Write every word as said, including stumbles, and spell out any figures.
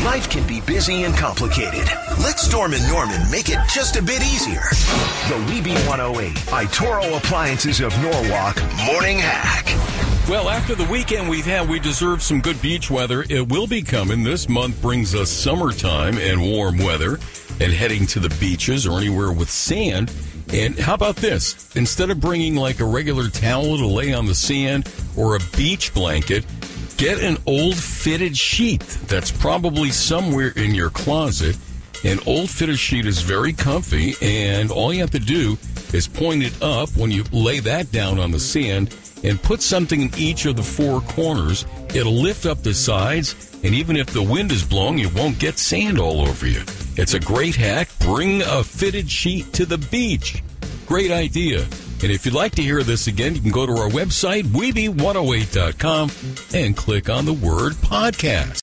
Life can be busy and complicated. Let Storm and Norman make it just a bit easier. The Weeby one oh eight iToro Appliances of Norwalk Morning Hack. Well, after the weekend we've had, we deserve some good beach weather. It will be coming. This month brings us summertime and warm weather and heading to the beaches or anywhere with sand. And how about this? Instead of bringing like a regular towel to lay on the sand or a beach blanket, get an old fitted sheet that's probably somewhere in your closet. An old fitted sheet is very comfy, and all you have to do is point it up when you lay that down on the sand and put something in each of the four corners. It'll lift up the sides, and even if the wind is blowing, you won't get sand all over you. It's a great hack. Bring a fitted sheet to the beach. Great idea. And if you'd like to hear this again, you can go to our website, weeby one oh eight dot com, and click on the word podcast.